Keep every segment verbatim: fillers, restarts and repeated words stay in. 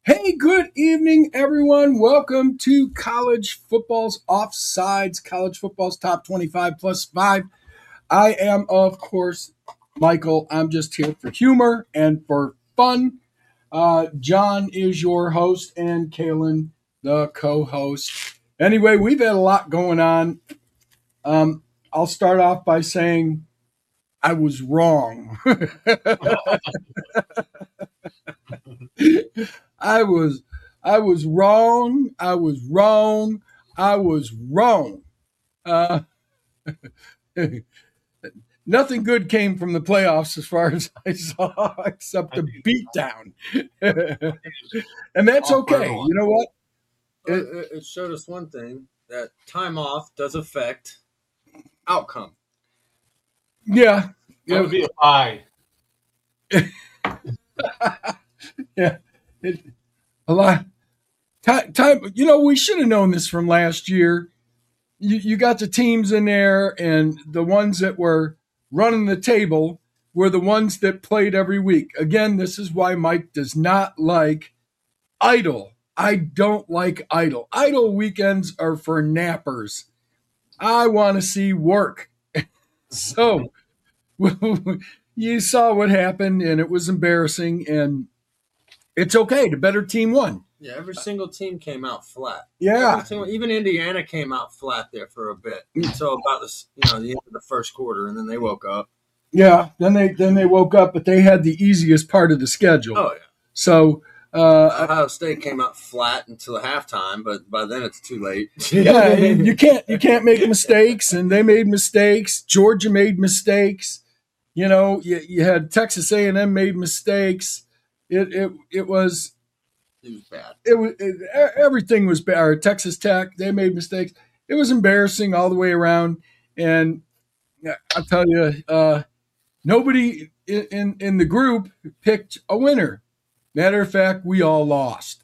Hey, good evening, everyone. Welcome to College Football's Offsides, College Football's Top twenty-five plus five. I am, of course, Michael. I'm just here for humor and for fun. Uh, John is your host and Kalen, the co host. Anyway, we've had a lot going on. Um, I'll start off by saying I was wrong. I was I was wrong. I was wrong. I was wrong. Uh, nothing good came from the playoffs as far as I saw, except a beatdown. And that's okay. You know what? It, it showed us one thing, that time off does affect outcome. Yeah. That would be a pie. Yeah. It, a lot. Time, time, you know, we should have known this from last year. You, you got the teams in there, and the ones that were running the table were the ones that played every week. Again, this is why Mike does not like idle. I don't like idle. Idle weekends are for nappers. I want to see work. So you saw what happened, and it was embarrassing, and it's okay. The better team won. Yeah, every single team came out flat. Yeah. Team, even Indiana came out flat there for a bit until about the you know the end of the first quarter, and then they woke up. Yeah, then they then they woke up, but they had the easiest part of the schedule. Oh yeah. So uh, Ohio State came out flat until halftime, but by then it's too late. Yeah, you can't you can't make mistakes, and they made mistakes. Georgia made mistakes. You know, you, you had Texas A and M made mistakes. It it it was. It was bad. It was it, everything was bad. Or Texas Tech, they made mistakes. It was embarrassing all the way around. And I'll tell you, uh, nobody in, in in the group picked a winner. Matter of fact, we all lost.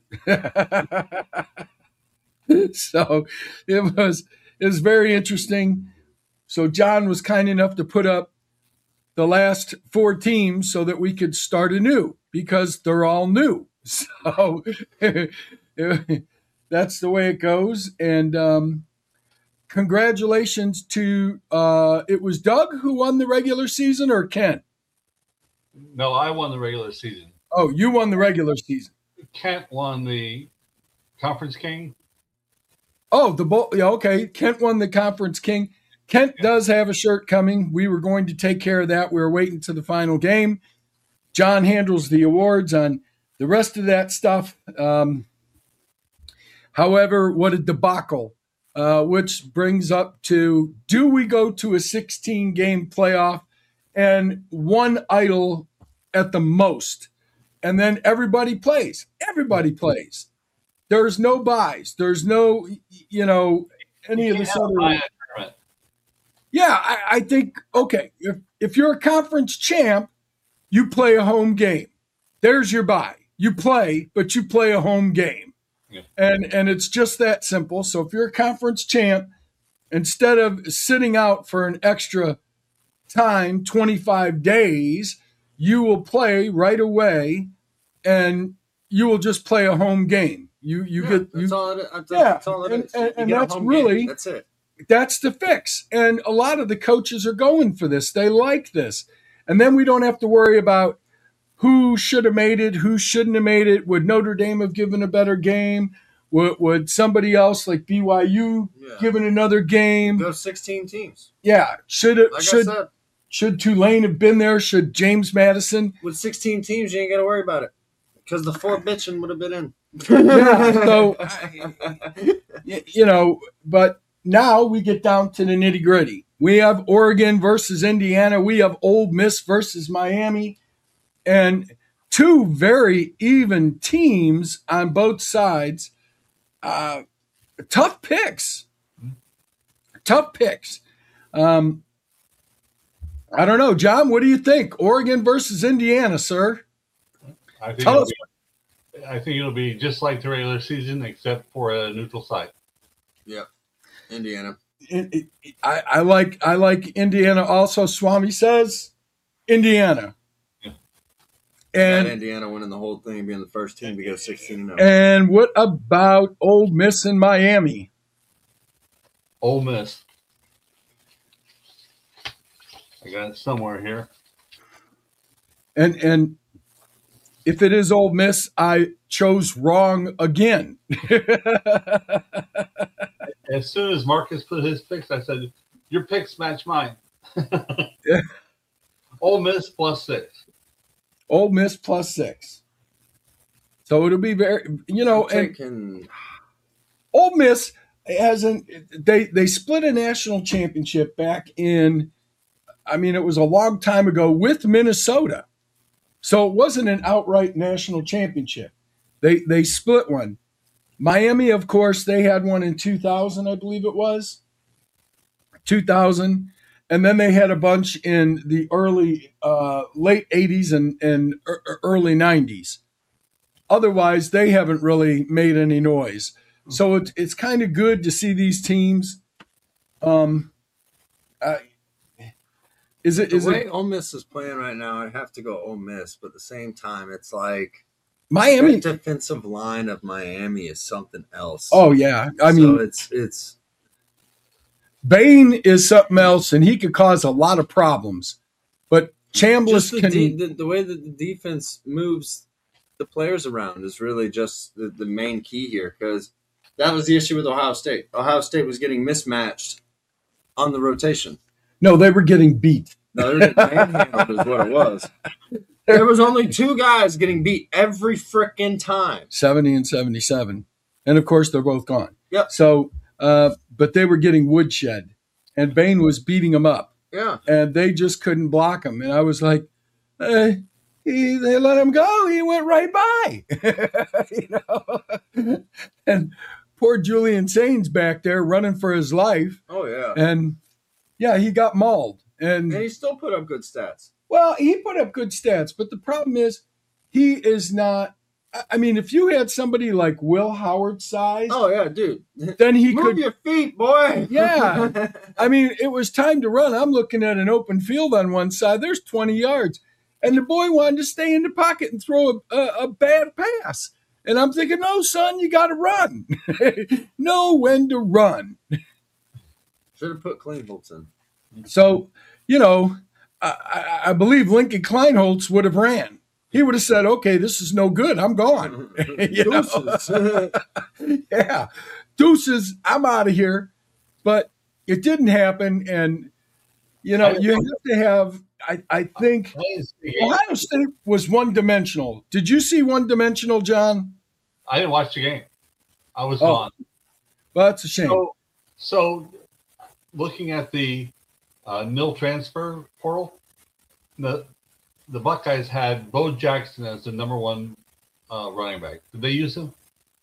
So it was it was very interesting. So John was kind enough to put up the last four teams so that we could start anew because they're all new. So that's the way it goes. And um, congratulations to uh, it was Doug who won the regular season or Kent? No, I won the regular season. Oh, you won the regular season. Kent won the Conference King. Oh, the bowl. Yeah, okay. Kent won the Conference King. Kent yeah. does have a shirt coming. We were going to take care of that. We were waiting to the final game. John handles the awards on the rest of that stuff. Um, however, what a debacle, uh, which brings up to, do we go to a sixteen-game playoff and one idle at the most? And then everybody plays. Everybody plays. There's no buys. There's no, you know, any you of this other. Yeah, I, I think, okay, if, if you're a conference champ, you play a home game. There's your bye. You play, but you play a home game. Yeah. And and it's just that simple. So if you're a conference champ, instead of sitting out for an extra time, twenty-five days, you will play right away and you will just play a home game. You you yeah, get that's you, all it, that's, yeah, that's all it and, is. And, and that's home really game. That's it. That's the fix. And a lot of the coaches are going for this. They like this. And then we don't have to worry about who should have made it, who shouldn't have made it. Would Notre Dame have given a better game? Would, would somebody else like B Y U yeah. given another game? Go sixteen teams. Yeah. Should it, like should should Tulane have been there? Should James Madison? With sixteen teams, you ain't got to worry about it because the four bitching would have been in. Yeah. So, I, you know, but now we get down to the nitty gritty. We have Oregon versus Indiana. We have Ole Miss versus Miami. And two very even teams on both sides. Uh, tough picks. Tough picks. Um, I don't know. John, what do you think? Oregon versus Indiana, sir? I think, Tell it'll us. Be, I think it'll be just like the regular season, except for a neutral site. Yep. Indiana. It, it, I, I like I like Indiana also. Swami says Indiana. And Got Indiana winning the whole thing, being the first team to go sixteen and oh. And what about Ole Miss in Miami? Ole Miss. I got it somewhere here. And and if it is Ole Miss, I chose wrong again. As soon as Marcus put his picks, I said, your picks match mine. Yeah. Ole Miss plus six. Ole Miss plus six. So it'll be very, you know, I'm and taking- Ole Miss hasn't, they, they split a national championship back in, I mean, it was a long time ago with Minnesota. So it wasn't an outright national championship. They they split one. Miami, of course, they had one in two thousand, I believe it was. two thousand. And then they had a bunch in the early, uh, late eighties and, and early nineties. Otherwise, they haven't really made any noise. So it's it's kind of good to see these teams. Um, uh, is it the is way it Ole Miss is playing right now, I have to go Ole Miss, but at the same time, it's like Miami? that defensive line of Miami is something else. Oh yeah, I mean, so it's it's Bain is something else, and he could cause a lot of problems. But Chambliss just the, can. de- the, the way that the defense moves the players around is really just the, the main key here, because that was the issue with Ohio State. Ohio State was getting mismatched on the rotation. No, they were getting beat. No, they were getting manhandled is what it was. There was only two guys getting beat every frickin' time. seventy and seventy-seven. And, of course, they're both gone. Yep. So, uh, but they were getting woodshed, and Bain was beating them up. Yeah. And they just couldn't block him. And I was like, eh, he, they let him go. He went right by. You know? And poor Julian Sains back there running for his life. Oh, yeah. And, yeah, he got mauled. And, And he still put up good stats. well, he put up good stats, but the problem is he is not. I mean, if you had somebody like Will Howard size, Oh, yeah, dude. then he Move could. your feet, boy. Yeah. I mean, it was time to run. I'm looking at an open field on one side. There's twenty yards. And the boy wanted to stay in the pocket and throw a, a, a bad pass. And I'm thinking, no, son, you got to run. Know when to run. Should have put Klingholtz in. So, you know, I, I, I believe Lincoln Kleinholtz would have ran. He would have said, okay, this is no good. I'm gone. You know? Deuces. Yeah. Deuces, I'm out of here. But it didn't happen. And, you know, you have to have, I, I think, Ohio State was one-dimensional. Did you see one-dimensional, John? I didn't watch the game. I was Oh. gone. Well, that's a shame. So, so looking at the uh, nil transfer portal, the the Buckeyes had Bo Jackson as the number one uh, running back. Did they use him?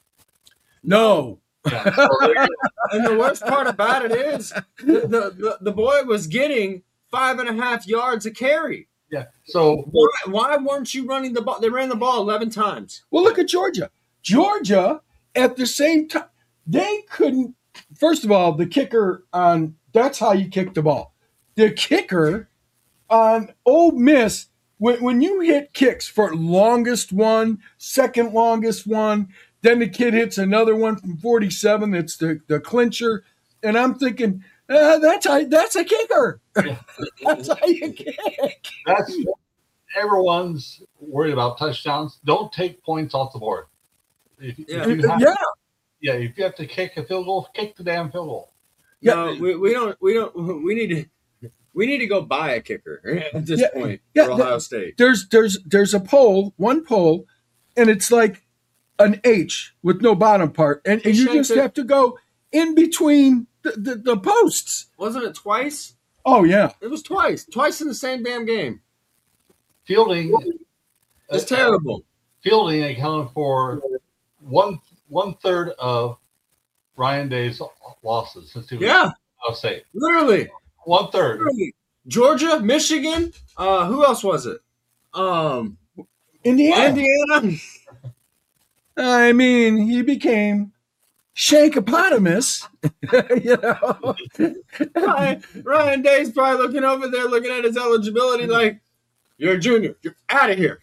No. Yeah. So they- And the worst part about it is the, the, the, the boy was getting five and a half yards a carry. yeah. So Why, why weren't you running the ball? They ran the ball eleven times. Well, look at Georgia. Georgia, at the same time, they couldn't. First of all, the kicker on that's how you kick the ball. The kicker on Ole Miss, when, when you hit kicks for longest one, second longest one, then the kid hits another one from forty-seven. It's the, the clincher. And I'm thinking, uh, that's how, that's a kicker. That's how you kick. that's everyone's worried about touchdowns. Don't take points off the board. If, Yeah. if you have, Yeah. yeah, if you have to kick a field goal, kick the damn field goal. Yeah. No, we, we don't. We don't. We need to. We need to go buy a kicker at this Yeah, point yeah, for Ohio State. There's there's there's a pole, one pole, and it's like an H with no bottom part, and, and you Shake just it. have to go in between the, the, the posts. Wasn't it twice? Oh yeah, It was twice. Twice in the same damn game. Fielding, It's uh, terrible. Fielding accounted for one one third of Ryan Day's losses since he was Yeah, at Ohio State. literally. One third. Literally. Georgia, Michigan. Uh, who else was it? Um, Indiana. Indiana. I mean, he became Shankopotamus. You know, Ryan, Ryan Day's probably looking over there, looking at his eligibility, like, You're a junior. You're out of here.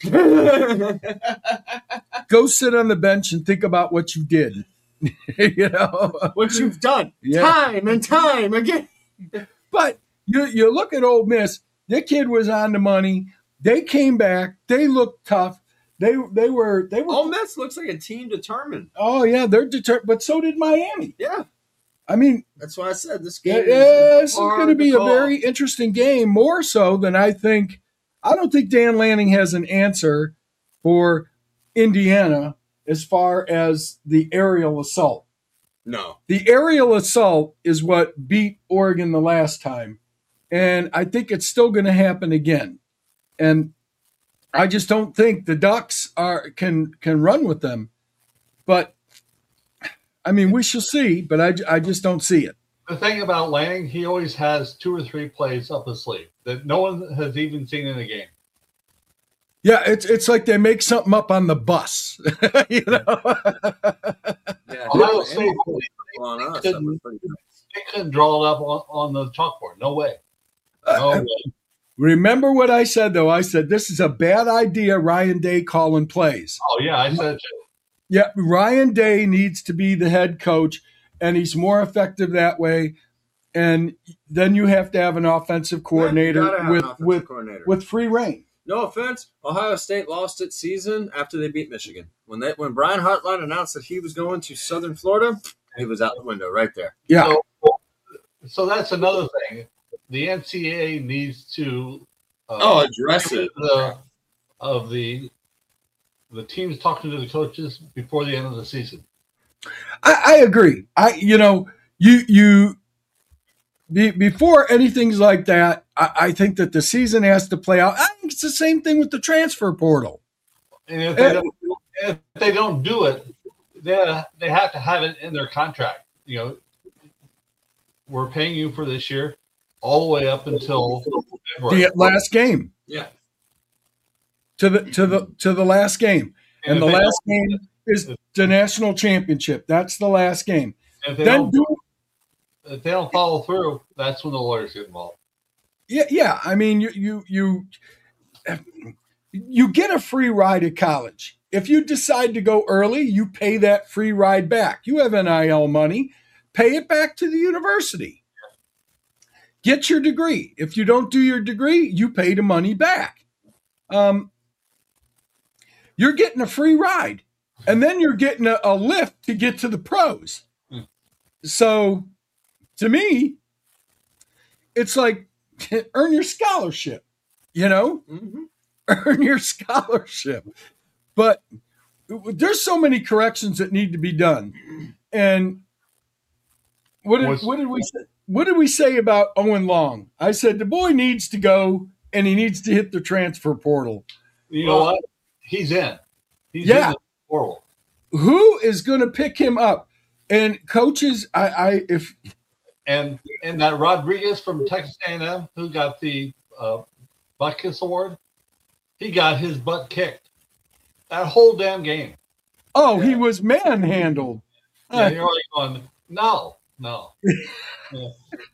Go sit on the bench and think about what you did. You know what you've done, yeah. time and time again. But you you look at Ole Miss. Their kid was on the money. They came back. They looked tough. They they were they were. Ole Miss looks like a team determined. Oh yeah, they're determined. But so did Miami. Yeah, I mean that's why I said this game. Yeah, is this is going to be a very interesting game. More so than I think. I don't think Dan Lanning has an answer for Indiana as far as the aerial assault. No, the aerial assault is what beat Oregon the last time, and I think it's still going to happen again. And I just don't think the Ducks are can can run with them. But I mean, we shall see. But I, I just don't see it. The thing about Lanning, he always has two or three plays up his sleeve that no one has even seen in a game. Yeah, it's it's like they make something up on the bus. You know. Yeah, Ohio State, on us, they, couldn't, they couldn't draw it up on, on the chalkboard. No way. No uh, way. Remember what I said, though? I said, this is a bad idea, Ryan Day calling plays. Oh, yeah, I said it too. Yeah, Ryan Day needs to be the head coach, and he's more effective that way. And then you have to have an offensive coordinator have with an offensive with coordinator. with free reign. No offense, Ohio State lost its season after they beat Michigan. When they when Brian Hartline announced that he was going to Southern Florida, he was out the window right there. Yeah. So, so that's another thing. The N C double A needs to uh, oh address it the, of the the teams talking to the coaches before the end of the season. I, I agree. I you know you you be, before anything's like that, I, I think that the season has to play out. I think it's the same thing with the transfer portal. And if they, don't, if they don't do it, they they have to have it in their contract. You know, we're paying you for this year. All the way up until February. The last game. Yeah. To the to the to the last game. And, and the last game is the national championship. That's the last game. If they, then do, if they don't follow through, that's when the lawyers get involved. Yeah, yeah. I mean you you you you get a free ride at college. If you decide to go early, you pay that free ride back. You have N I L money, pay it back to the university. Get your degree. If you don't do your degree, you pay the money back. Um, you're getting a free ride, and then you're getting a, a lift to get to the pros. Hmm. So, to me, it's like earn your scholarship. You know, mm-hmm. Earn your scholarship. But there's so many corrections that need to be done, and what did, what did we say? What did we say about Owen Long? I said the boy needs to go, and he needs to hit the transfer portal. You know what? He's in. He's yeah. in the portal. Who is going to pick him up? And coaches, I, I if and and that Rodriguez from Texas A and M who got the uh, Butkus Award, he got his butt kicked that whole damn game. Oh, yeah. He was manhandled. Yeah, uh, you're like going, no, no. Yeah.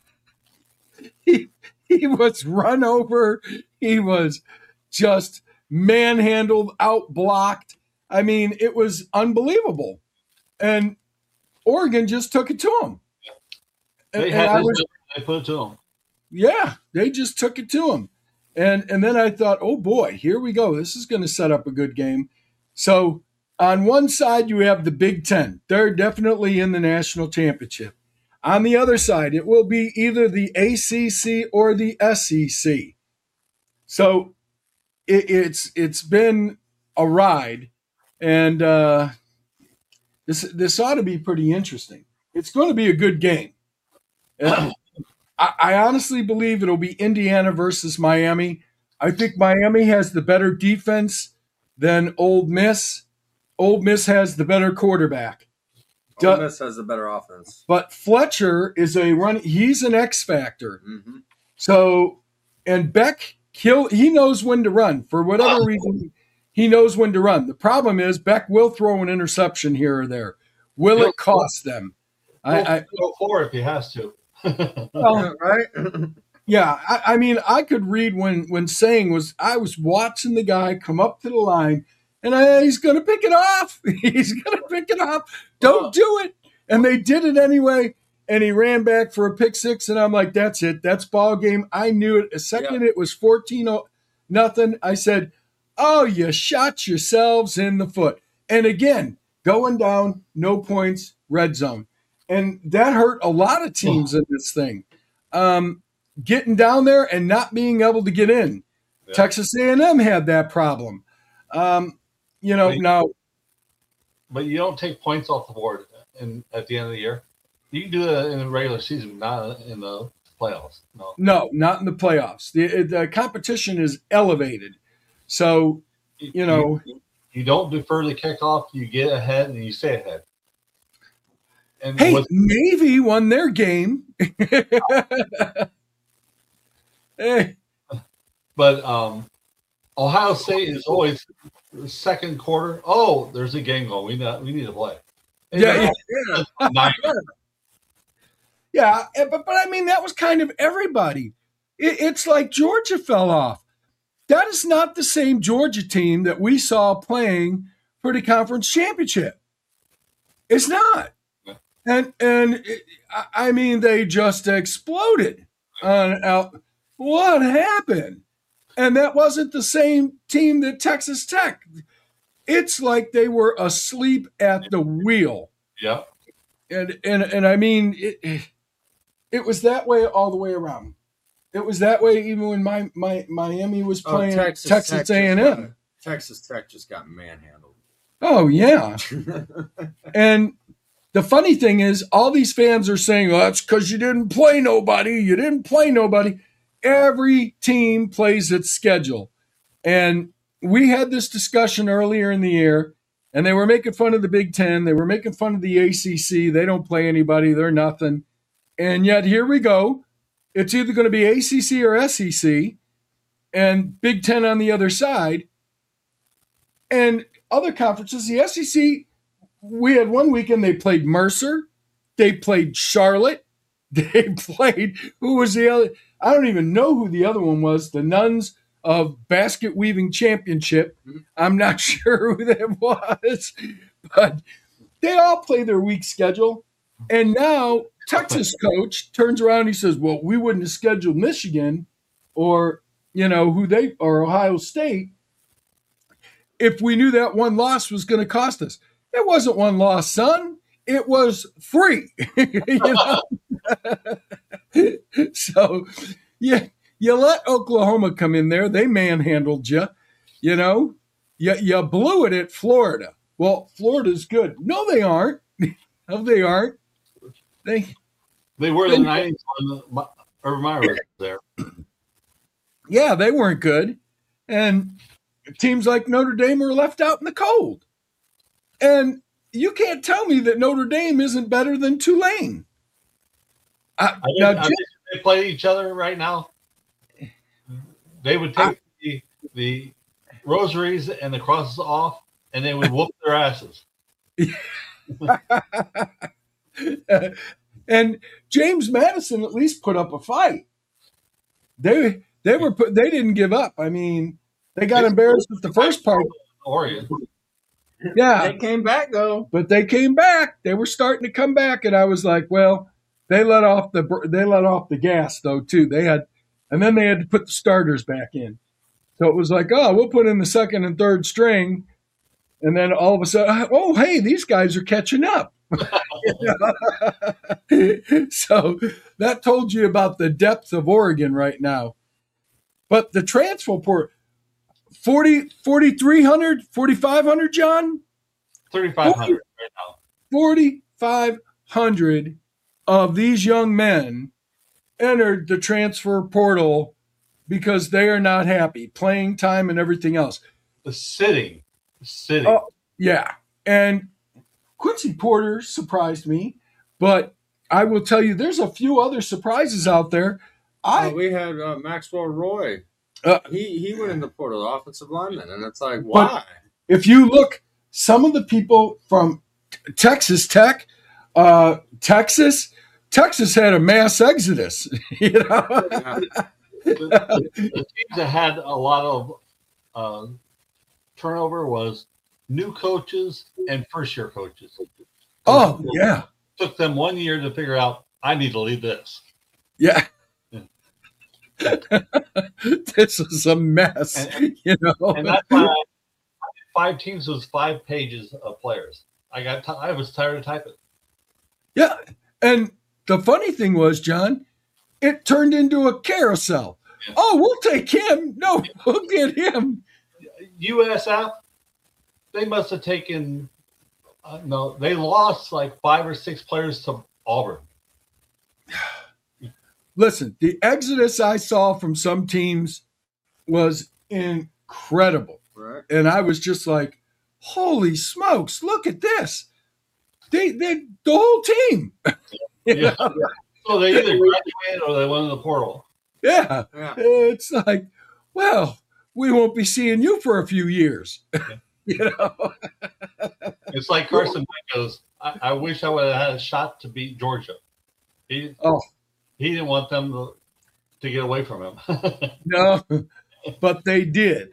He he was run over. He was just manhandled, outblocked. I mean, it was unbelievable. And Oregon just took it to him. They and, had and I this was, they put it to him. Yeah, they just took it to him. And and then I thought, oh boy, here we go. This is going to set up a good game. So on one side, you have the Big Ten. They're definitely in the national championship. On the other side, it will be either the A C C or the S E C. So it, it's it's been a ride, and uh, this this ought to be pretty interesting. It's going to be a good game. I, I honestly believe it'll be Indiana versus Miami. I think Miami has the better defense than Ole Miss. Ole Miss has the better quarterback. Ole Miss has the better offense. But Fletcher is a run. He's an X factor. Mm-hmm. So, and Beck, he'll, he knows when to run. For whatever reason, he knows when to run. The problem is Beck will throw an interception here or there. Will he'll, it cost them? He'll, I, I go for it if he has to. Well, right? Yeah, I, I mean, I could read when when saying was I was watching the guy come up to the line, and I, he's going to pick it off. He's going to pick it off. Don't Well- do it. And they did it anyway. And he ran back for a pick six, and I'm like, that's it. That's ball game. I knew it. A second Yeah. it was fourteen nothing. I said, oh, you shot yourselves in the foot. And again, going down, no points, red zone. And that hurt a lot of teams in this thing. Um, getting down there and not being able to get in. Yeah. Texas A and M had that problem. Um, you know, Right. now But you don't take points off the board in, at the end of the year. You can do that in the regular season, not in the playoffs. No. no, not in the playoffs. The, the competition is elevated. So, you know, you, you don't defer the kickoff. You get ahead and you stay ahead. And hey, with, Navy won their game. Hey, but um, Ohio State is always the second quarter. Oh, there's a game going. We need we need to play. yeah, yeah. Nine. Yeah, eh, but but I mean that was kind of everybody. It, it's like Georgia fell off. That is not the same Georgia team that we saw playing for the conference championship. It's not. Yeah. And and it, I- I mean they just exploded. On out. What happened? And that wasn't the same team that Texas Tech. It's like they were asleep at the wheel. Yeah. And and and I mean it, it was that way all the way around. It was that way even when my, my Miami was Oh, playing Texas Texas Tech A and just M. got- Texas Tech just got manhandled. Oh yeah. And the funny thing is all these fans are saying, "Oh, that's because you didn't play nobody. You didn't play nobody." Every team plays its schedule. And we had this discussion earlier in the year, and they were making fun of the Big Ten. They were making fun of the A C C. They don't play anybody. They're nothing. And yet here we go. It's either going to be A C C or S E C, and Big Ten on the other side. And other conferences, the S E C, we had one weekend they played Mercer. They played Charlotte. They played, who was the other? I don't even know who the other one was. The Nuns of Basket Weaving Championship. I'm not sure who that was, but they all play their week schedule. And now Texas coach turns around and he says, well, we wouldn't have scheduled Michigan or, you know, who they, or Ohio State if we knew that one loss was going to cost us. It wasn't one loss, son. It was three. You know? So, yeah, you let Oklahoma come in there. They manhandled you. You know, you, you blew it at Florida. Well, Florida's good. No, they aren't. No, they aren't. They, They were the nineties when Urban Meyer was there. yeah, they weren't good. And teams like Notre Dame were left out in the cold. And you can't tell me that Notre Dame isn't better than Tulane. I, I think, now, I think if they play each other right now, they would take I- the, the rosaries and the crosses off, and they would whoop their asses. and James Madison at least put up a fight. They they were put, they didn't give up. I mean, they got embarrassed with the first part. Oregon. Yeah, They came back though. but they came back. They were starting to come back, and I was like, well, they let off the they let off the gas though too. They had, and then they had to put the starters back in. So it was like, oh, we'll put in the second and third string, and then all of a sudden, oh, hey, these guys are catching up. So that told you about the depth of Oregon right now. But the transfer port, forty, forty-three hundred, forty-five hundred, John? thirty-five hundred right now. forty-five hundred of these young men entered the transfer portal because they are not happy, playing time and everything else. The sitting. The sitting. Oh, yeah. And Quincy Porter surprised me, but I will tell you there's a few other surprises out there. I Uh, we had uh, Maxwell Roy. Uh, he he went in the portal, the offensive lineman, and it's like, why? if you look, some of the people from Texas Tech, uh, Texas, Texas had a mass exodus. You know, Yeah. The, the, the teams that had a lot of uh, turnover was new coaches and first year coaches. oh yeah, It took them one year to figure out I need to lead this. yeah. This is a mess. And, you know, and that's why I, five teams was five pages of players. I got t- I was tired of typing. yeah. And the funny thing was, John, it turned into a carousel. Yeah. Oh, we'll take him. No, we'll get him. U S F, they must have taken uh, no, they lost like five or six players to Auburn. Listen, the exodus I saw from some teams was incredible. Right. And I was just like, holy smokes, look at this. They, they, the whole team. You Yeah. know? So they either graduated or they went in the portal. Yeah. Yeah. It's like, well, we won't be seeing you for a few years. You know? It's like Carson Wentz goes, I, I wish I would have had a shot to beat Georgia. He, Oh. he didn't want them to, to get away from him. No, but they did.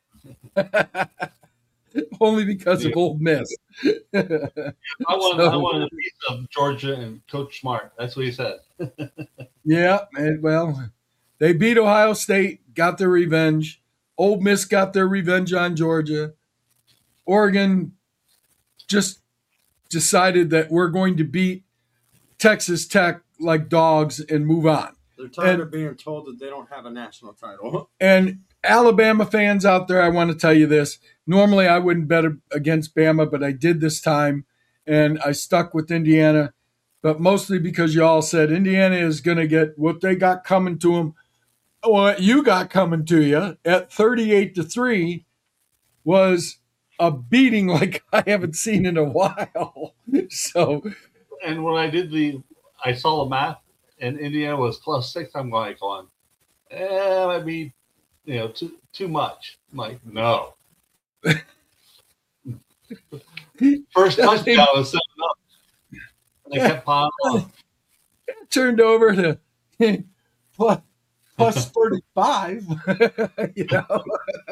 Only because of Ole Miss. I wanted, I So- wanted a piece of Georgia and Coach Smart. That's what he said. Yeah, and well, they beat Ohio State, got their revenge. Ole Miss got their revenge on Georgia. Oregon just decided that we're going to beat Texas Tech like dogs and move on. They're tired And- of being told that they don't have a national title. And Alabama fans out there, I want to tell you this. Normally, I wouldn't bet against Bama, but I did this time, and I stuck with Indiana. But mostly because y'all said Indiana is going to get what they got coming to them. What you got coming to you at thirty-eight to three was a beating like I haven't seen in a while. So, And when I did the, I saw the math, and Indiana was plus six. I'm like going, eh, that might be, you know, too too much. I'm like, no. First touchdown was seven up. They kept piling on. turned over to plus, plus thirty-five. You know,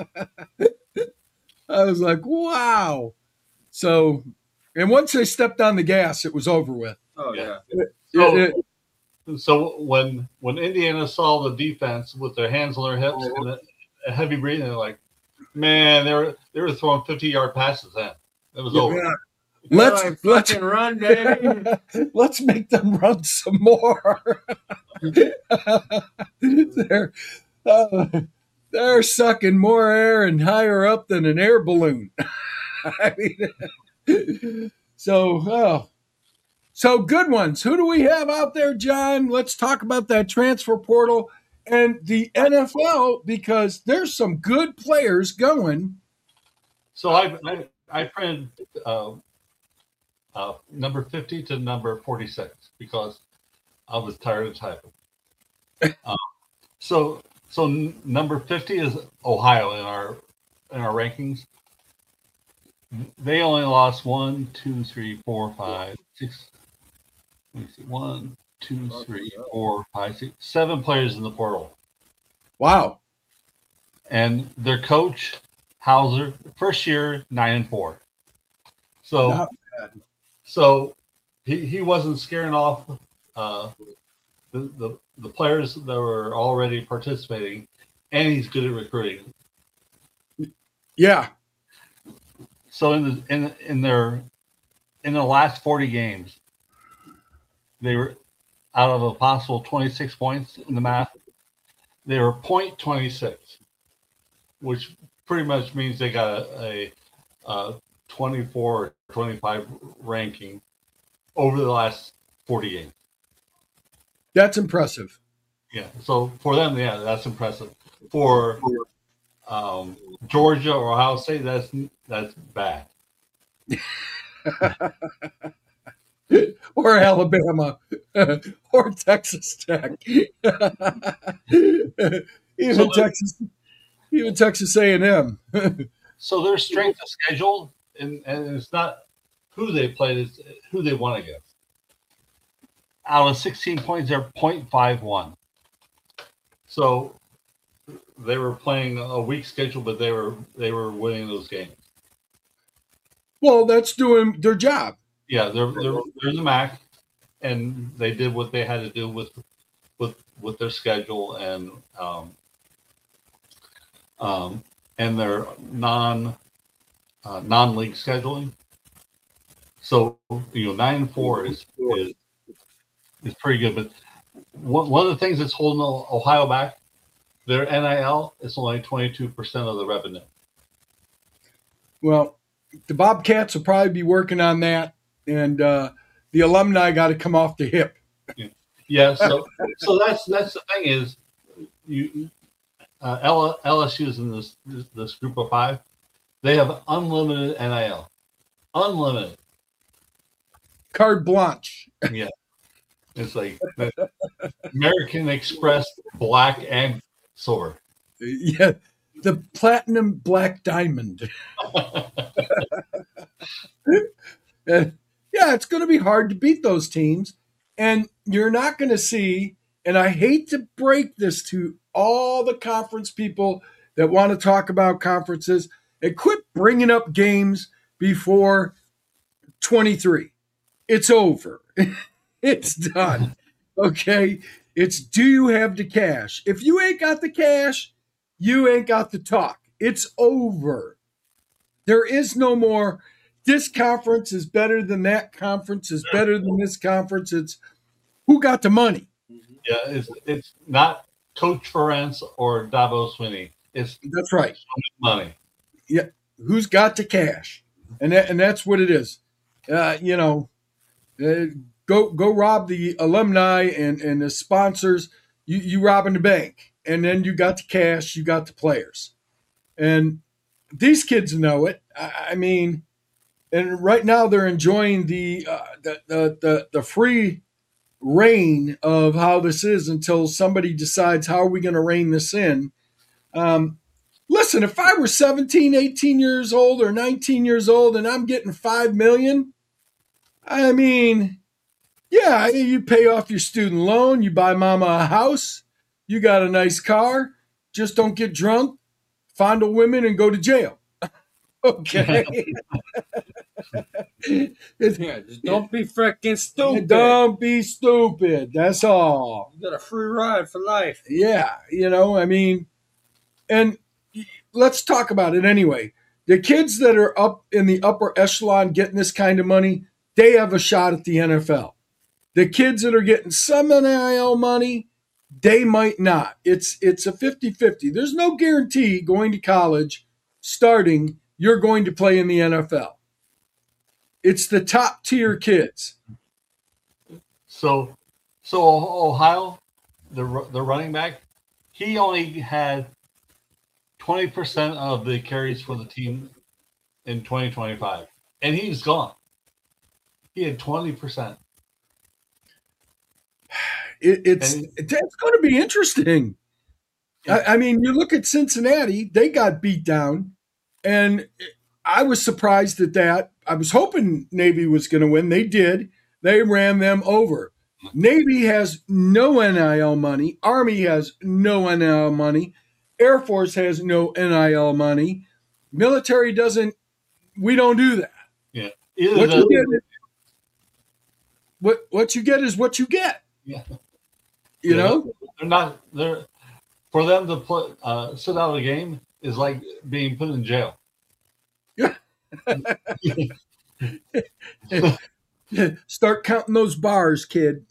I was like, wow. So, and once they stepped on the gas, it was over with. Oh yeah. So, It- it- so when when Indiana saw the defense with their hands on their hips and a, a heavy breathing, they're like, man, they were they were throwing fifty yard passes then. It was over. Yeah. let's Like, let's fucking run, baby. let's make them run some more. they're uh, they're sucking more air and higher up than an air balloon. I mean, so oh, so good ones. Who do we have out there, John? Let's talk about that transfer portal and the N F L because there's some good players going. So I I, I printed uh, uh, number fifty to number forty six because I was tired of typing. um, so so n- number fifty is Ohio in our in our rankings. They only lost one, two, three, four, five, six. Let me see. One, two, three, four, five, six, seven players in the portal. Wow. And their coach, Hauser, first year, nine and four. So Not so he, he wasn't scaring off uh, the, the the players that were already participating, and he's good at recruiting. Yeah. So in the in in their in the last forty games, they were out of a possible twenty-six points in the math. They were point twenty-six, which pretty much means they got a, a, a twenty-four or twenty-five ranking over the last forty games. That's impressive. Yeah. So for them, yeah, that's impressive. For um, Georgia or Ohio State, that's that's bad. Or Alabama, or Texas Tech, even So- Texas, even Texas A and M. So their strength of schedule, and, and it's not who they played, it's who they won against. out of sixteen points, they're point five one. So they were playing a weak schedule, but they were they were winning those games. Well, that's doing their job. Yeah, they're they're, they're the M A C, and they did what they had to do with with with their schedule and um, um, and their non uh, non league scheduling. So you know, nine and four is is is pretty good. But one one of the things that's holding Ohio back, their N I L is only twenty-two percent of the revenue. Well, the Bobcats will probably be working on that, and uh, the alumni got to come off the hip. Yeah, yeah so so that's that's the thing is, you uh, L S U is in this, this this group of five. They have unlimited N I L, unlimited carte blanche. Yeah, it's like American Express black and silver. Yeah, the platinum black diamond. Uh, yeah, it's going to be hard to beat those teams. And you're not going to see, and I hate to break this to all the conference people that want to talk about conferences, and quit bringing up games before twenty-three. It's over. It's done. Okay? It's do you have the cash? If you ain't got the cash, you ain't got the talk. It's over. There is no more, this conference is better than that conference, is better than this conference. It's who got the money. Yeah, it's it's not Coach Ferenc or Dabo Swinney. It's That's right. money. Yeah, who's got the cash? And that, and that's what it is. Uh, you know, uh, go go rob the alumni and, and the sponsors. You you robbing the bank, and then you got the cash. You got the players, and these kids know it. I, I mean, and right now they're enjoying the uh, the, the the the free reign of how this is until somebody decides how are we going to rein this in. Um, listen, if I were seventeen, eighteen years old or nineteen years old and I'm getting five million, I mean, yeah, you pay off your student loan, you buy mama a house, you got a nice car, just don't get drunk, fondle women, and go to jail. Okay. Yeah, just don't be freaking stupid. Don't be stupid. That's all. You got a free ride for life. Yeah, you know, I mean, and let's talk about it anyway. The kids that are up in the upper echelon getting this kind of money, they have a shot at the N F L. The kids that are getting some N I L money, they might not. It's it's a fifty-fifty. There's no guarantee going to college, starting, you're going to play in the N F L. It's the top tier kids. So, so Ohio, the the running back, he only had twenty percent of the carries for the team in twenty twenty-five, and he's gone. He had twenty percent. It, it's And- it's going to be interesting. I, I mean, you look at Cincinnati; they got beat down, and I was surprised at that. I was hoping Navy was going to win. They did. They ran them over. Navy has no N I L money. Army has no N I L money. Air Force has no N I L money. Military doesn't. We don't do that. Yeah, Either What the- you get is what what you get is what you get. yeah. You Yeah. know. They're not. They're for them to play, uh, sit out a game is like being put in jail. Start counting those bars, kid.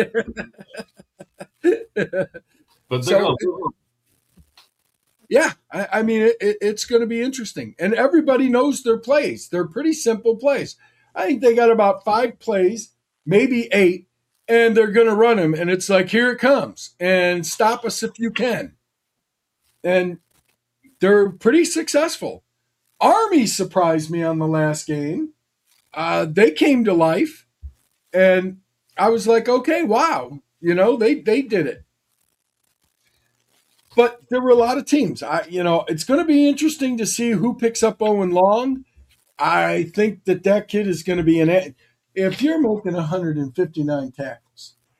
But So- they're Yeah, I, I mean, it, it, it's going to be interesting. And everybody knows their plays. They're pretty simple plays. I think they got about five plays, maybe eight, and they're going to run them. And it's like, here it comes. And stop us if you can. And they're pretty successful. Army surprised me on the last game. Uh, they came to life. And I was like, okay, wow. You know, they, they did it. But there were a lot of teams. I, you know, it's going to be interesting to see who picks up Owen Long. I think that that kid is going to be an. If you're making one hundred fifty-nine tackles,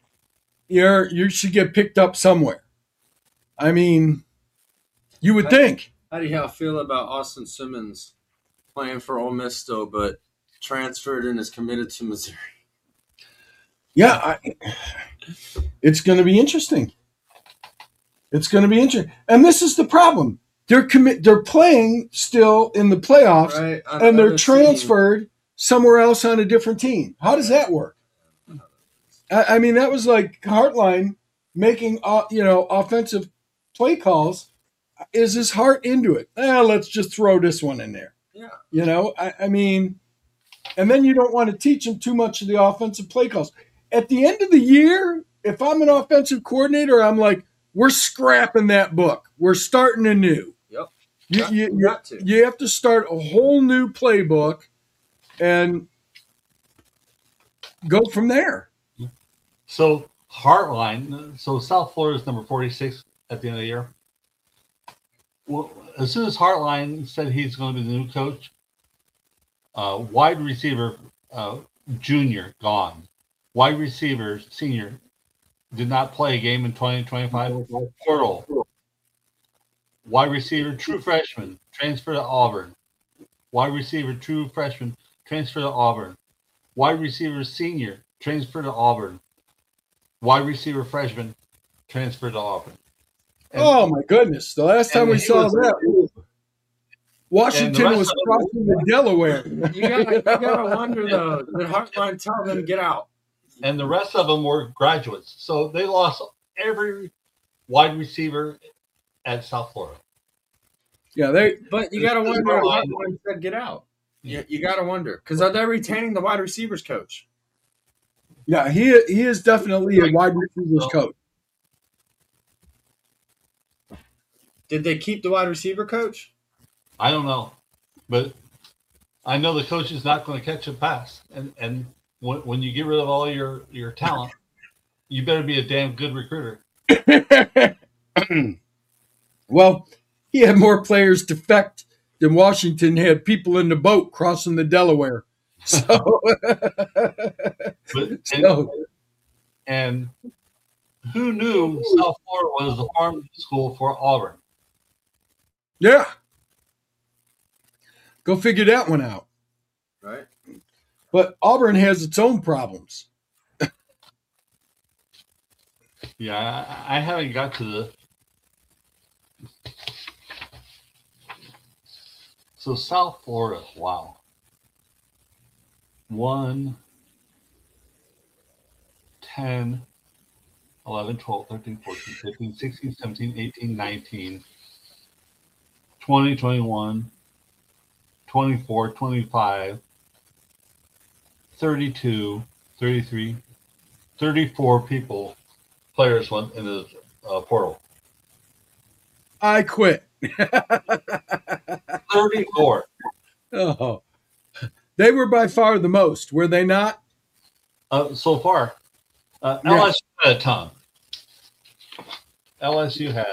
you're you should get picked up somewhere. I mean, you would think. How do y'all feel about Austin Simmons playing for Ole Miss still, but transferred and is committed to Missouri? Yeah, I, it's going to be interesting. It's going to be interesting, and this is the problem. They're commit. They're playing still in the playoffs, Right, on and they're another transferred team. Somewhere else on a different team. How does that work? I, I mean, that was like Hartline making uh, you know offensive play calls. Is his heart into it? Eh, let's just throw this one in there. Yeah. You know, I, I mean, and then you don't want to teach him too much of the offensive play calls. At the end of the year, if I'm an offensive coordinator, I'm like, we're scrapping that book. We're starting anew. Yep. You, Got- you, got to. you have to start a whole new playbook and go from there. So Heartline, so South Florida is number forty-six at the end of the year. Well, as soon as Heartline said he's going to be the new coach, uh, wide receiver uh, junior gone, wide receiver senior did not play a game in twenty twenty-five. Portal, wide receiver true freshman transfer to Auburn, wide receiver true freshman transfer to Auburn, wide receiver senior transfer to Auburn, wide receiver freshman transfer to Auburn. And, Oh, my goodness. The last time and we he saw was- that, Washington rest was of it- crossing the Delaware. You gotta, you gotta wonder though. Did Hartline tell them get out? and the rest of them were graduates. So they lost every wide receiver at South Florida. Yeah, they But you gotta wonder if Hartline- Hartline said get out. You, you gotta wonder because are they retaining the wide receivers coach? yeah, he he is definitely a wide receivers coach. Did they keep the wide receiver coach? I don't know, but I know the coach is not going to catch a pass. And and when, when you get rid of all your, your talent, you better be a damn good recruiter. Well, he had more players defect than Washington had people in the boat crossing the Delaware. So, But and, so and who knew South Florida was the farm school for Auburn? yeah. Go figure that one out. Right. But Auburn has its own problems. Yeah, I, I haven't got to the. So South Florida, wow. one, ten, eleven, twelve, thirteen, fourteen, fifteen, sixteen, seventeen, eighteen, nineteen, twenty, twenty-one, twenty-four, twenty-five, thirty-two, thirty-three, thirty-four people, players went into the uh, portal. I quit. thirty-four. Oh, they were by far the most, were they not? Uh, so far, uh, Yeah. L S U had a ton. L S U had.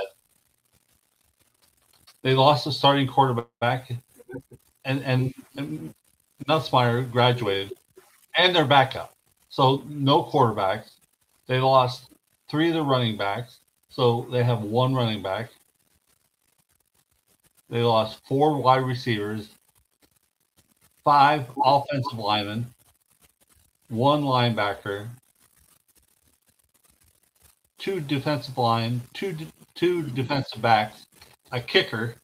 They lost the starting quarterback, and and, and Nussmeier graduated, and their backup. So no quarterbacks. They lost three of the running backs, so they have one running back. They lost four wide receivers, five offensive linemen, one linebacker, two defensive line, two de- two defensive backs, a kicker.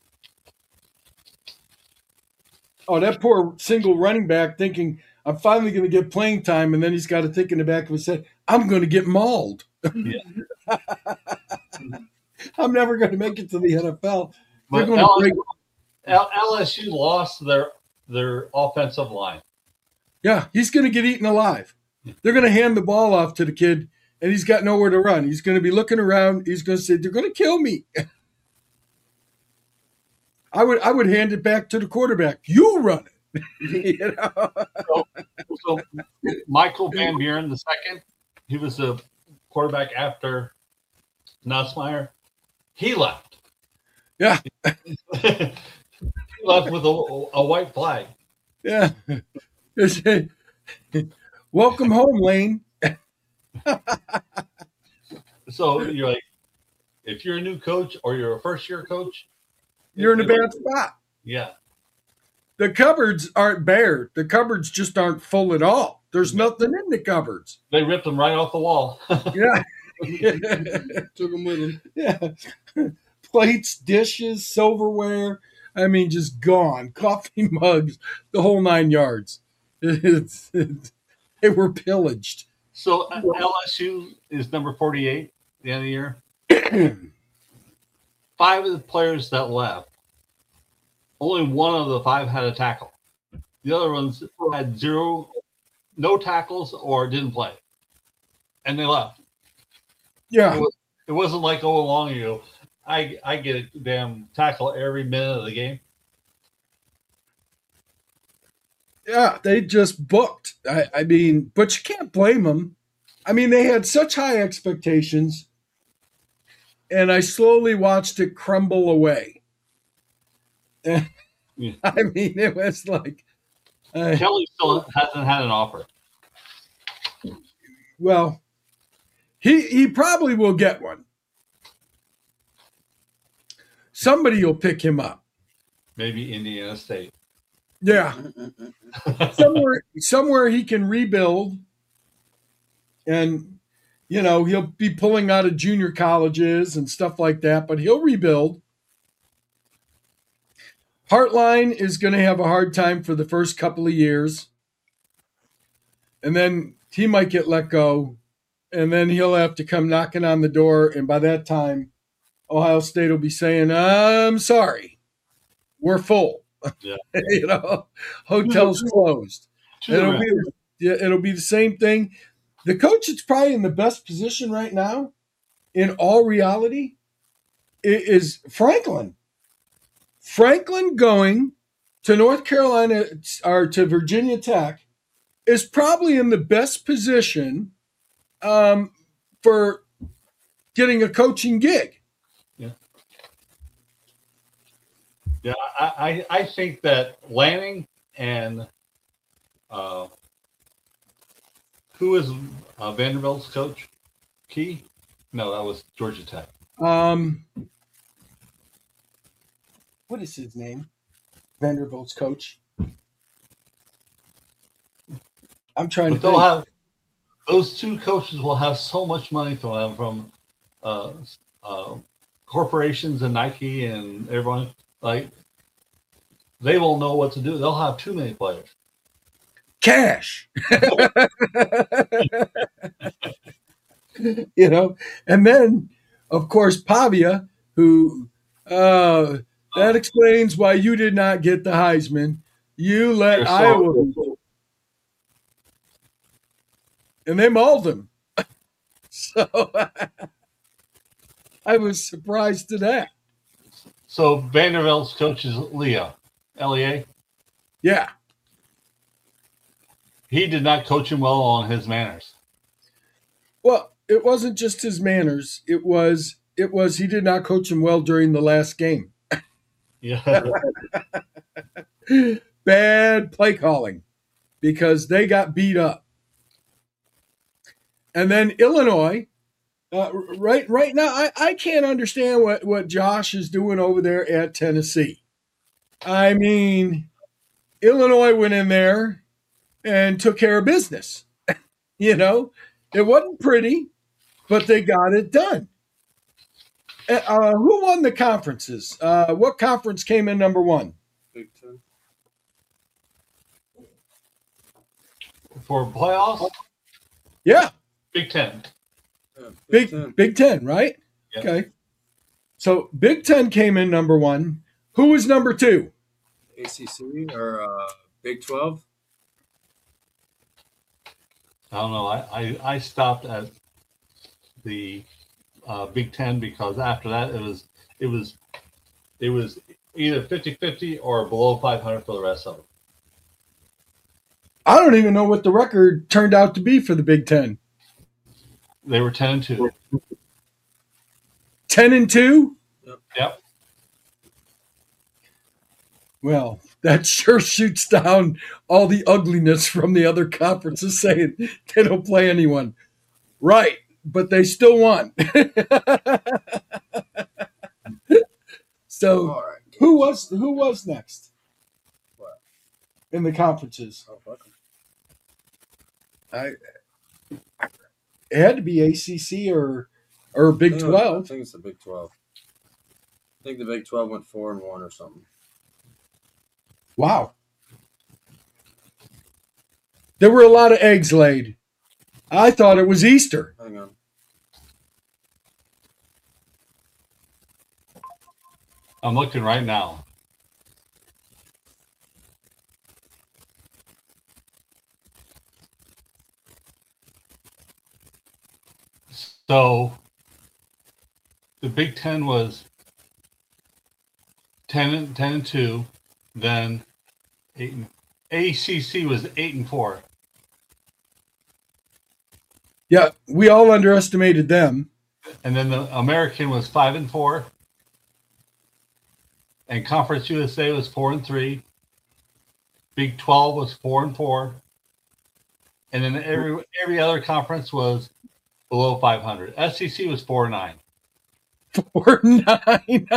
Oh, that poor single running back thinking, I'm finally going to get playing time, and then he's got to think in the back of his head, I'm going to get mauled. Yeah. I'm never going to make it to the N F L. They're But going to L- break. L- LSU lost their their offensive line. Yeah, he's going to get eaten alive. They're going to hand the ball off to the kid, and he's got nowhere to run. He's going to be looking around. He's going to say, they're going to kill me. I would I would hand it back to the quarterback. You run it. You know? So, so Michael Van Buren the second, he was the quarterback after Nussmeier. He left. Yeah. He left with a, a white flag. Yeah. Welcome home, Lane. So you're like, if you're a new coach or you're a first year coach, You're in a bad spot. yeah. The cupboards aren't bare. The cupboards just aren't full at all. There's nothing in the cupboards. They ripped them right off the wall. Yeah. Took them with them. Yeah. Plates, dishes, silverware. I mean, just gone. Coffee mugs, the whole nine yards. It's, it's, they were pillaged. So L S U is number forty-eight at the end of the year. Five of the players that left, only one of the five had a tackle. The other ones had zero, no tackles or didn't play. And they left. Yeah. It, was, it wasn't like, oh, long ago, I, I get a damn tackle every minute of the game. Yeah, they just booked. I, I mean, but you can't blame them. I mean, they had such high expectations, and I slowly watched it crumble away. And, Yeah. I mean, it was like, uh, Kelly still hasn't had an offer. well, he he probably will get one. Somebody will pick him up. Maybe Indiana State. Yeah, somewhere somewhere he can rebuild, and you know he'll be pulling out of junior colleges and stuff like that. But he'll rebuild. Hartline is going to have a hard time for the first couple of years, and then he might get let go, and then he'll have to come knocking on the door. And by that time, Ohio State will be saying, "I'm sorry, we're full." Yeah. You know, hotels closed. It'll be, yeah, it'll be the same thing. The coach that's probably in the best position right now, in all reality, i- is Franklin. Franklin going to North Carolina or to Virginia Tech is probably in the best position um, for getting a coaching gig. Yeah, I, I, I think that Lanning and uh, who is uh, Vanderbilt's coach? Key? No, that was Georgia Tech. Um, what is his name? Vanderbilt's coach. I'm trying But to they'll think. have those two coaches will have so much money thrown them from uh, uh, corporations and Nike and everyone. Like they won't know what to do. They'll have too many players. Cash. You know, and then of course Pavia, who uh, that explains why you did not get the Heisman. You let You're so- Iowa, and they mauled him. So I was surprised to that. So Vanderbilt's coach is Leah, L E A. Yeah. He did not coach him well on his manners. Well, it wasn't just his manners. It was it was he did not coach him well during the last game. Yeah. Bad play calling because they got beat up. And then Illinois, uh, right right now, I, I can't understand what, what Josh is doing over there at Tennessee. I mean, Illinois went in there and took care of business. You know, it wasn't pretty, but they got it done. Uh, who won the conferences? Uh, what conference came in number one? Big Ten. For playoffs, Yeah, Big Ten. Yeah, Big Ten. Big Ten, right? Yeah. Okay. So Big Ten came in number one. Who was number two? A C C or uh, Big Twelve. I don't know. I, I, I stopped at the uh, Big Ten because after that it was it was it was either fifty-fifty or below five hundred for the rest of them. I don't even know what the record turned out to be for the Big Ten. They were ten and two. Ten and two? Yep. Well, that sure shoots down all the ugliness from the other conferences saying they don't play anyone. Right. but they still won. So All right. who was who was next What? in the conferences? Oh, fuck 'em. I it had to be A C C or or Big I think it was- twelve. I think it's the Big twelve. I think the Big twelve went four and one or something. Wow. There were a lot of eggs laid. I thought it was Easter. Hang on. I'm looking right now. So the Big Ten was ten and ten and two, then eight. And, A C C was eight and four. Yeah, we all underestimated them. And then the American was five and four, and Conference U S A was four and three. Big twelve was four and four, and then every every other conference was below five hundred. S E C was four and nine. Four and nine.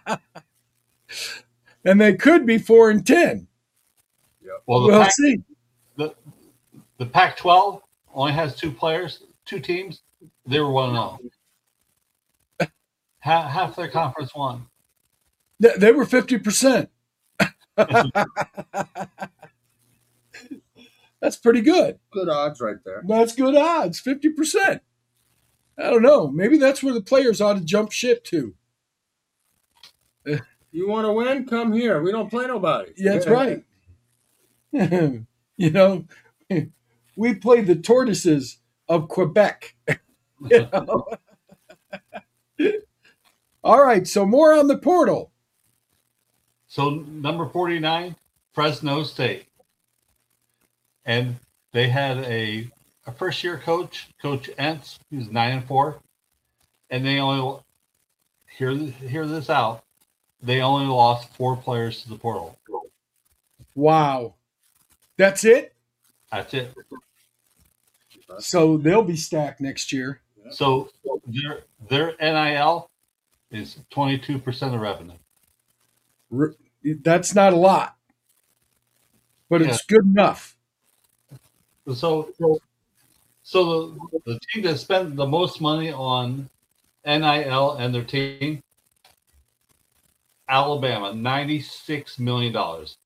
And they could be four and ten. Well, the We'll Pac, see. the, the Pac twelve only has two players, two teams. They were one and zero. Half, half their conference won. They they were fifty percent. That's pretty good. Good odds right there. That's good odds, fifty percent. I don't know. Maybe that's where the players ought to jump ship to. You want to win? Come here. We don't play nobody. Yeah, that's right. You know, we play the tortoises of Quebec. You know? All right, so more on the portal. So number forty-nine, Fresno State. And they had a, a first year coach, Coach Entz, who's nine and four. And they only hear hear this out. They only lost four players to the portal. Wow. That's it? That's it. So they'll be stacked next year. So their their N I L is twenty-two percent of revenue. R- That's not a lot, but it's good enough. So, so the, the team that spent the most money on N I L and their team, Alabama, ninety-six million dollars.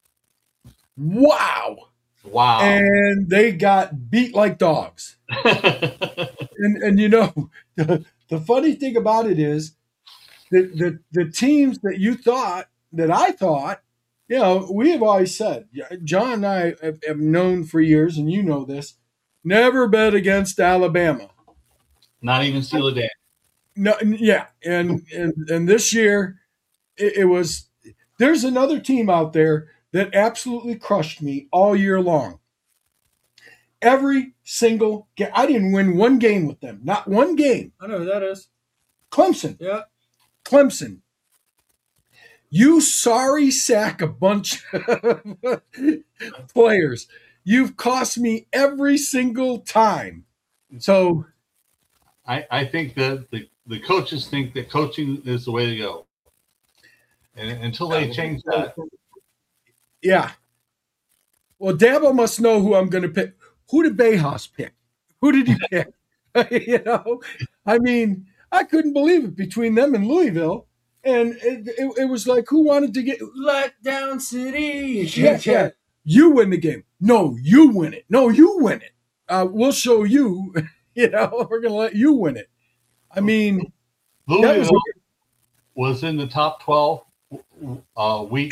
Wow. Wow. And they got beat like dogs. And and you know, the, the funny thing about it is that the, the teams that you thought, that I thought, you know, we have always said, John and I have, have known for years, and you know this, never bet against Alabama. Not even Steal a Dan. No, yeah, and and and this year, it, it was. There's another team out there that absolutely crushed me all year long. Every single game, I didn't win one game with them, not one game. I know who that is. Clemson, Yeah. Clemson. You sorry sack a bunch of players. You've cost me every single time. So I, I think that the, the coaches think that coaching is the way to go. And until they change that, yeah. Well, Dabo must know who I'm going to pick. Who did Bayhas pick? Who did he pick? You know, I mean, I couldn't believe it between them and Louisville. And it, it, it was like, who wanted to get Let down city. Yeah, yeah. You win the game. No, you win it. No, you win it. Uh, we'll show you. You know, we're going to let you win it. I mean, that was Louisville was in the top twelve uh, week,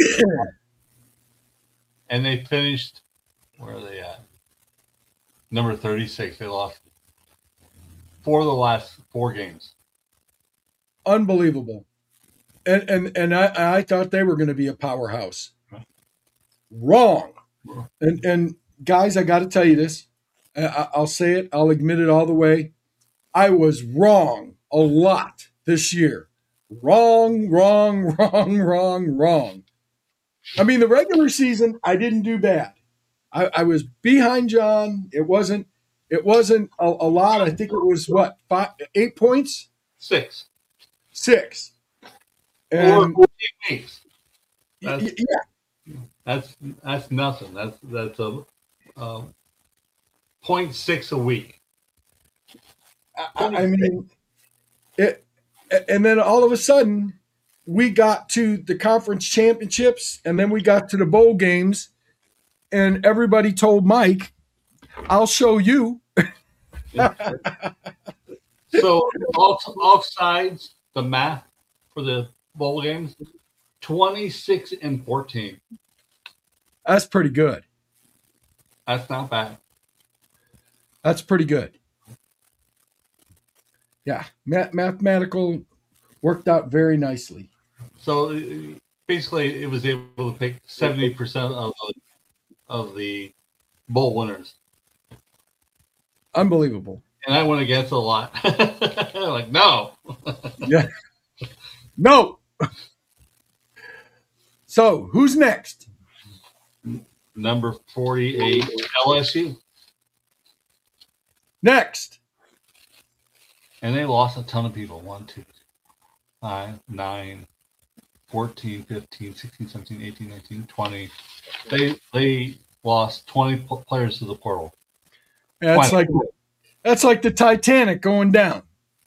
and they finished, where are they at? Number thirty-six. They lost four of the last four games. unbelievable. And and and I, I thought they were going to be a powerhouse. Wrong. And and guys, I got to tell you this. I, I'll say it. I'll admit it all the way. I was wrong a lot this year. Wrong, wrong, wrong, wrong, wrong. I mean, the regular season, I didn't do bad. I, I was behind John. It wasn't. It wasn't a, a lot. I think it was what five, eight points, Six. six, Or and fourteen weeks. y- That's, y- yeah, that's that's nothing. That's that's a, a point six a week. I, I mean, it, and then all of a sudden, we got to the conference championships, and then we got to the bowl games, and everybody told Mike, "I'll show you." So off, offsides, the math for the bowl games, twenty-six and fourteen. That's pretty good. That's not bad. That's pretty good. Yeah, ma- mathematical worked out very nicely. So uh, basically, it was able to pick seventy percent of the, of the bowl winners, Unbelievable. and I went against a lot. Like, no. Yeah. No. So who's next? Number forty-eight, L S U, Next. and they lost a ton of people. One, two, five, nine, fourteen, fifteen, sixteen, seventeen, eighteen, nineteen, twenty. They they lost twenty p- players to the portal. That's Why? like that's like the Titanic going down.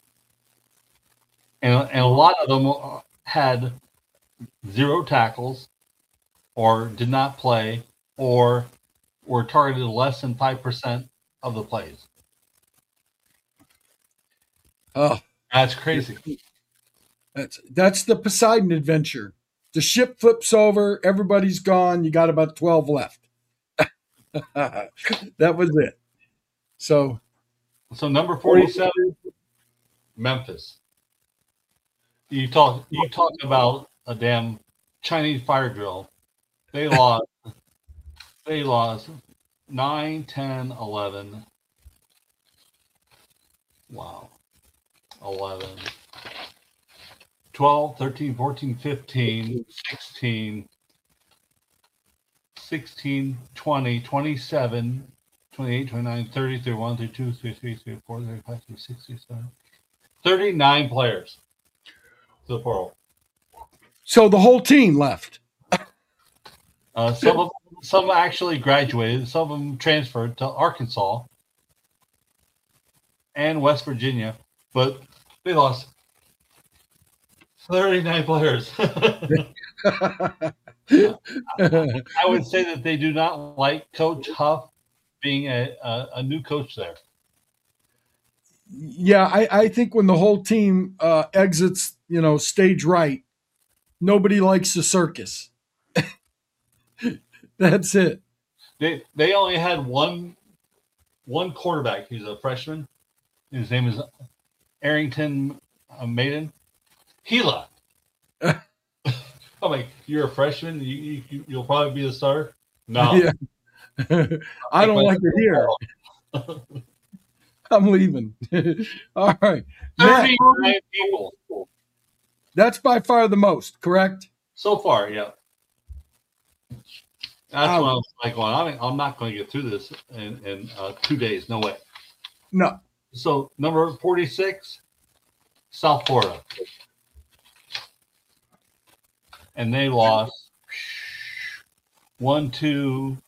And, and a lot of them had zero tackles, or did not play, or were targeted less than five percent of the plays. Oh, That's crazy. that's that's the Poseidon adventure. The ship flips over, everybody's gone. You got about twelve left. That was it. So So number forty-seven, Memphis. You talk you talk about a damn Chinese fire drill. They lost they lost nine, ten, eleven. Wow. eleven. twelve, thirteen, fourteen, fifteen, sixteen, sixteen, twenty, twenty-seven, twenty-eight, twenty-nine, thirty, thirty-one, thirty-two, thirty-three, thirty-four, thirty-five, thirty-six, thirty-seven. thirty-nine players to the portal. so the whole team left. Uh, some of some actually graduated. Some of them transferred to Arkansas and West Virginia, but they lost thirty-nine players. I would say that they do not like Coach Huff being a, a, a new coach there. Yeah, I, I think when the whole team uh, exits, you know, stage right, nobody likes the circus. That's it. They they only had one one quarterback. He's a freshman. His name is Arrington uh, Maiden. He left. I'm like, you're a freshman. You, you you'll probably be the starter. No, Yeah. I don't like it here. I'm leaving. All right. Matt, thirty-nine people that's by far the most, correct? so far. Yeah, that's Wow. what I was like. Going, I'm, I'm not going to get through this in in uh, two days. No way. No. So number forty-six, South Florida, and they lost one, two,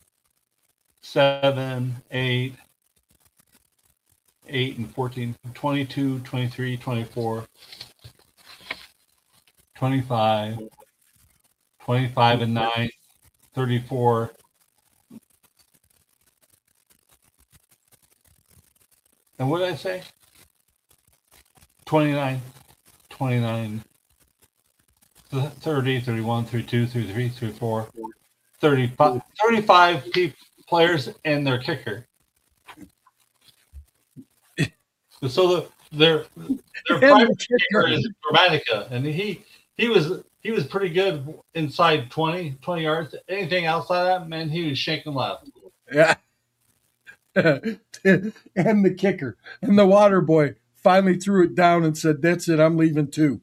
seven, eight, eight and fourteen, twenty-two, twenty-three, twenty-four, twenty-five, twenty-five and nine, thirty-four. And what did I say? twenty-nine, twenty-nine, thirty, thirty-one, thirty-two, thirty-three, thirty-four, thirty-five, thirty-five pe- players and their kicker. So the, their their primary kicker is Gramatica, and he he was he was pretty good inside twenty, twenty yards. Anything outside that, man, he was shaking left. Yeah. And the kicker and the water boy finally threw it down and said, "That's it. I'm leaving too."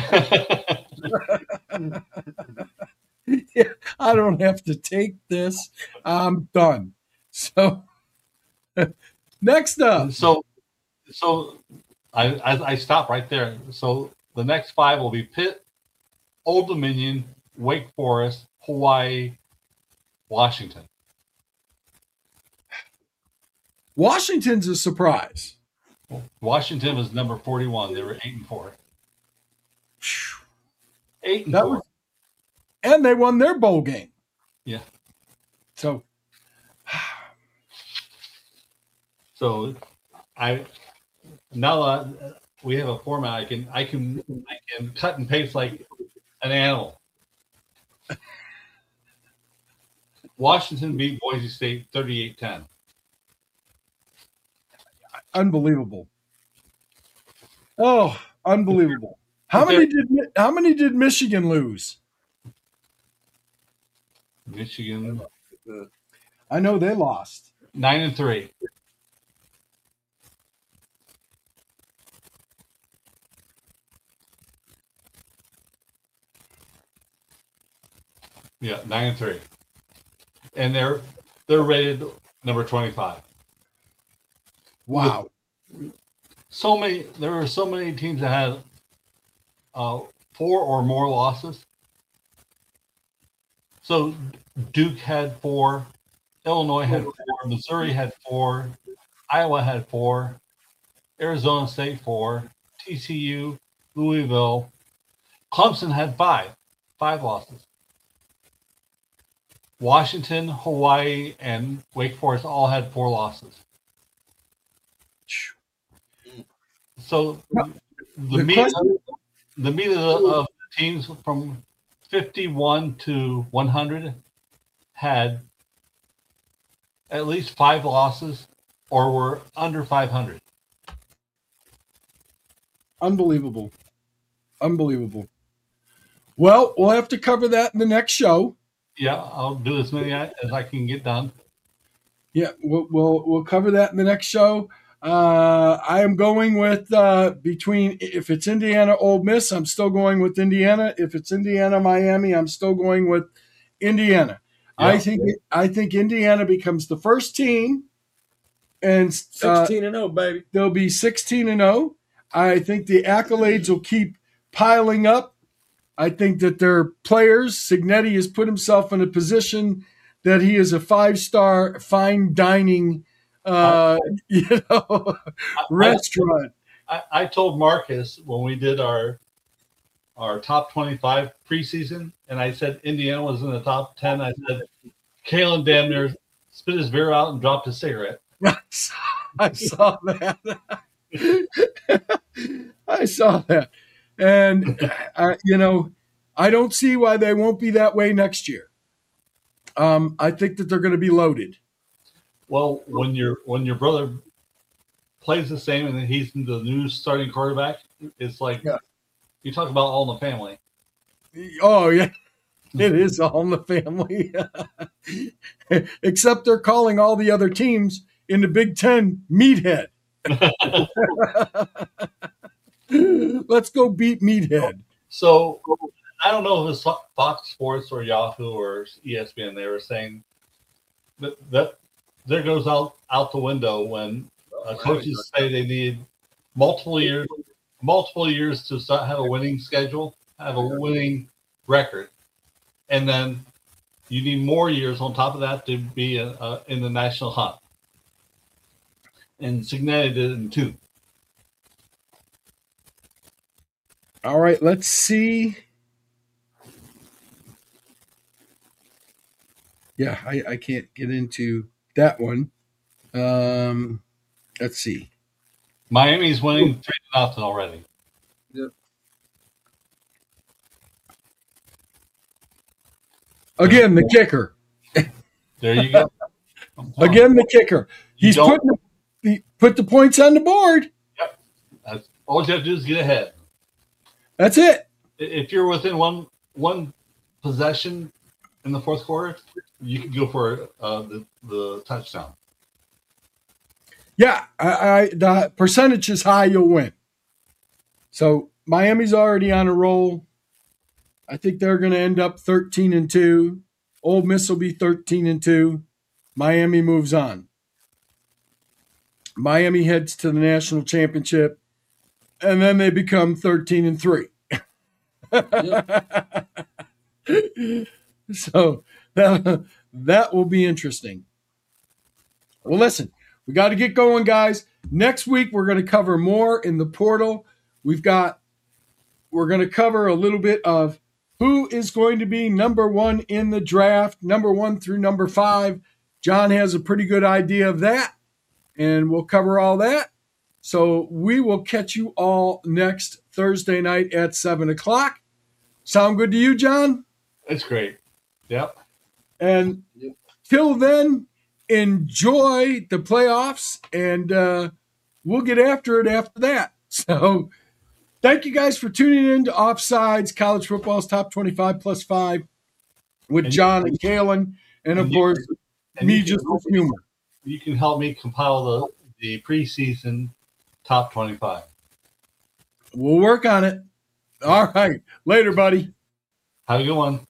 Yeah, I don't have to take this. I'm done. So Next up. So, so I, I I stop right there. So the next five will be Pitt, Old Dominion, Wake Forest, Hawaii, Washington. Washington's a surprise. Washington was number forty-one. They were eight and four. Eight and That four. was, and they won their bowl game. Yeah. So, So I now that we have a format, I can I can I can cut and paste like an animal. Washington beat Boise State thirty-eight ten. unbelievable. Oh, unbelievable. How many did how many did Michigan lose? Michigan I know they lost. nine and three. Yeah, nine and three, and they're they're rated number twenty-five. Wow. So many. There were so many teams that had uh, four or more losses. So Duke had four, Illinois had four, Missouri had four, Iowa had four, Arizona State four, T C U, Louisville, Clemson had five, five losses. Washington, Hawaii, and Wake Forest all had four losses. So the, The meat, question- the meat of the, of the teams from fifty-one to one hundred had at least five losses or were under five hundred. Unbelievable. Unbelievable. Well, we'll have to cover that in the next show. Yeah, I'll do as many as I can get done. Yeah, we'll we'll, we'll cover that in the next show. Uh, I am going with uh, between if it's Indiana, Ole Miss, I'm still going with Indiana. If it's Indiana, Miami, I'm still going with Indiana. Yeah. I think I think Indiana becomes the first team, and uh, sixteen and oh, baby. they'll be sixteen and oh. I think the accolades will keep piling up. I think that their players, Signetti has put himself in a position that he is a five-star fine dining, uh, you know, restaurant. I, I told Marcus when we did our our top twenty-five preseason, and I said Indiana was in the top ten. I said Kalen damn near spit his beer out and dropped his cigarette. I saw that. I saw that. And, uh, you know, I don't see why they won't be that way next year. Um, I think that they're going to be loaded. Well, when your when your brother plays the same and he's the new starting quarterback, it's like Yeah. you talk about all in the family. Oh, yeah. It is all in the family. Except they're calling all the other teams in the Big Ten meathead. Let's go beat meathead. So I don't know if it's Fox Sports or Yahoo or E S P N. They were saying that, that there goes out, out the window when uh, coaches say they need multiple years, multiple years to start, have a winning schedule, have a winning record, and then you need more years on top of that to be a, a, in the national hunt. And Signetti did it in two. All right, let's see. Yeah, I, I can't get into that one. Um, let's see. Miami's winning three to nothing already. Yep. Again, the kicker. There you go. Again, the kicker. You He's don't- putting the, he put the points on the board. That's, all you have to do is get ahead. That's it. If you're within one one possession in the fourth quarter, you can go for uh, the the touchdown. Yeah, I, I the percentage is high, you'll win. So Miami's already on a roll. I think they're going to end up thirteen and two. Ole Miss will be thirteen and two. Miami moves on. Miami heads to the national championship, and then they become thirteen and three. Yep. So that, that will be interesting. Well, listen, we got to get going, guys. Next week, we're going to cover more in the portal. We've got, we're going to cover a little bit of who is going to be number one in the draft, number one through number five. John has a pretty good idea of that, and we'll cover all that. So we will catch you all next Thursday night at seven o'clock. Sound good to you, John? It's great. Yep. And Yep. till then, enjoy the playoffs, and uh, we'll get after it after that. So thank you guys for tuning in to Offsides, College Football's Top twenty-five plus five with And- John and Kalen, and of and you- course, and me you can just help with humor. You can help me compile the, the preseason top twenty-five. We'll work on it. All right. Later, buddy. Have a good one.